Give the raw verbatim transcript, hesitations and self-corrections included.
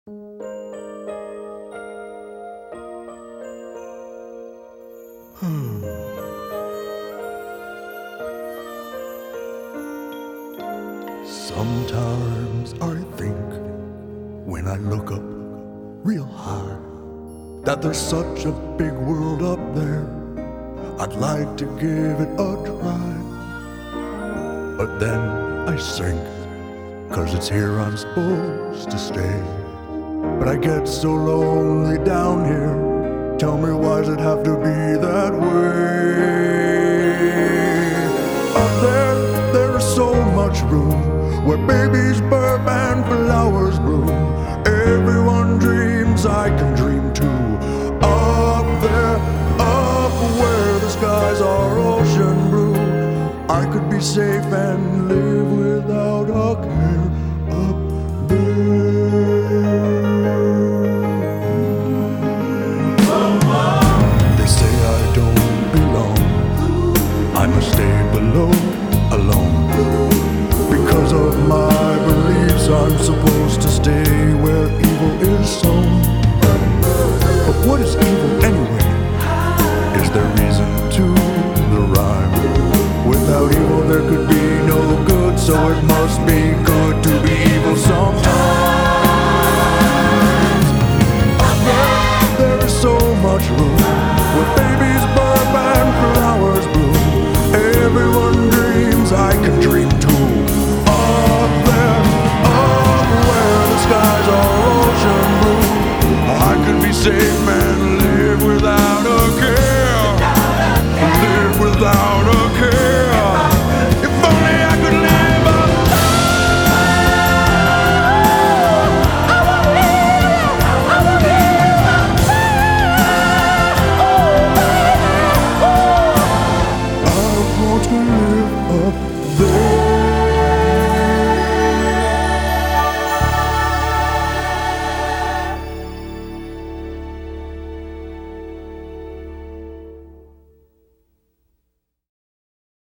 Hmm. Sometimes I think, when I look up real high, that there's such a big world up there. I'd like to give it a try. But then I sink, 'cause it's here I'm supposed to stay. But I get so lonely down here. Tell me, why does it have to be that way? Up there, there is so much room, where babies burp and flowers bloom. Everyone dreams, I can dream too. Up there, up where the skies are ocean blue, I could be safe and live without a care.